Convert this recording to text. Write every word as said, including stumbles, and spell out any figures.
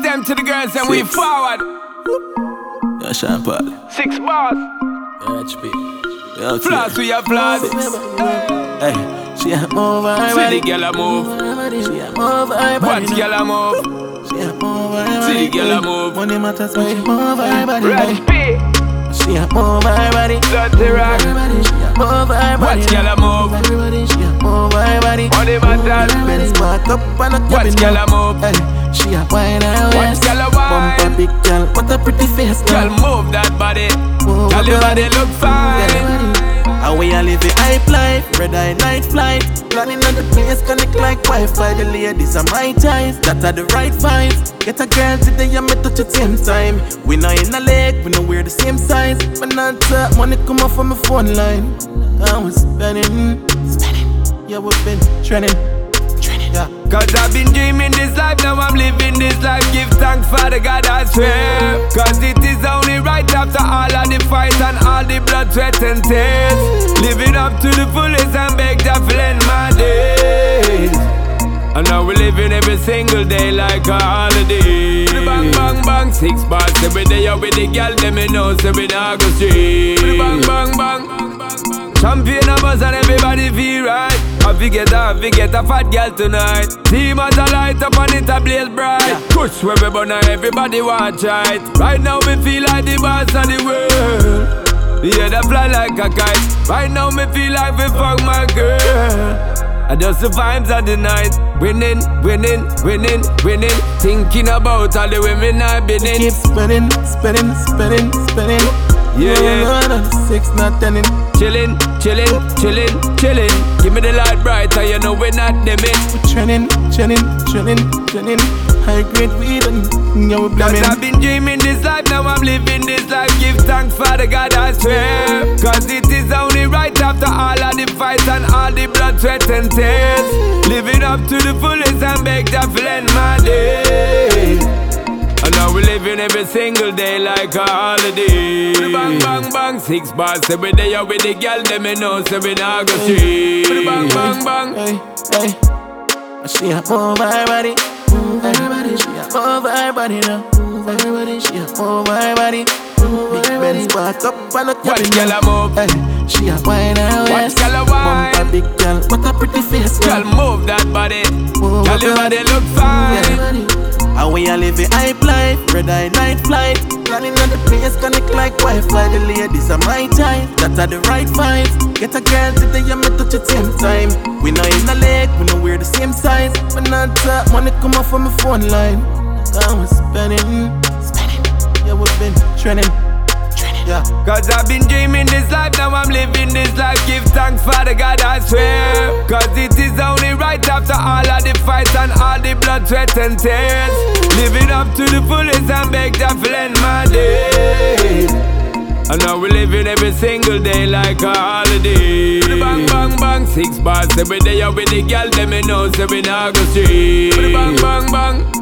them to the girls and we forward. Yeah, Sean Paul. Six bars. Yeah, H P. Yeah, Floss we have floss. Hey, she a move her See body. the girl a move. She a move her body. Watch girl a move. She a move her body. See the girl a move. Money matters when she move her body. Recipe. She a move her body. Dirty rock. She a move her body. Watch girl a move. Everybody, she a move her body. Money matters. Benz back up and a Watch girl a move. Hey, she a wine her Watch waist. girl a wine. Bumper big girl, what a pretty face, Girl girl. move that body. Move Girl your her body look fine. And we a live a hype life, red eye night flight. Planning on the place, connect like Wi-Fi. The ladies are my ties, that are the right vibes. Get a girl today and me touch at same time. We not in a leg, we know we're the same size. But not talk, money come off from my phone line. I was spending, spending. Yeah, we've been trending, trending. Yeah. Cause I've been dreaming this life, now I'm living this life. Give thanks for the God I swear. Cause it is only right after all of the fight and all the blood, sweat and tears. Living up to the fullest and beg to end my days. And now we living every single day like a holiday. Bang, bang, bang, six bars every day out with the girl, them me know, so we not go straight. Bang, bang, bang. Champion of us and everybody feel right. I forget I forget a fat girl tonight. Team as a light up and it a blaze bright. Push where we burn and everybody watch it. Right now we feel like the boss of the world. Yeah, they fly like a kite. Right now me feel like we fuck my girl. And just the vibes of the night. Winning, winning, winning, winning. Thinking about all the women I've been in. Keep spinning, spinning, spinning, spinning. Yeah, yeah. No, no, six, not ten. Chillin', chillin', chillin', chillin'. Give me the light bright, and you know we're not dimming. We trending, trending, trending, trending. High grade weed and yeah, we Cause blamin'. I've been dreaming this life, now I'm living this life. Give thanks for the God I swear. Cause it is only right after all of the fights and all the blood, sweat and tears. Living up to the fullest and beg to end my days. And now we living every single day like a holiday. Bang, bang, bang, six bars every day out with the girl, them me know, so we not go straight. Bang, bang, bang. Hey, hey. She a move her body. Move her body. She a move her body now. Move her body. She a move her body. Big Benz back up and a Watch girl a move. Hey, she a wine her waist. Watch girl a wine. Bumper big girl, what a pretty face, Girl girl. move that body. Move Girl your body look fine. Yeah. And we a live a hype life, red eye night flight. Planning on the place, connect like Wi-Fi. The ladies are my type, that are the right vibes. Get a girl today and me touch at same time. We not in a leg, we know we're the same size. But not talk, money come off from my phone line. I was spending, spending. Yeah, we've been trending. Yeah. Cause I've been dreaming this life, now I'm living this life. Give thanks for the God I swear. Cause it is only right after all of the fights and all the blood, sweat and tears. Living up to the fullest and beg to end my days. And now we living every single day like a holiday. Bang, bang, bang, six bars every day out with the girl, them me know, so we not go straight. Bang, bang, bang.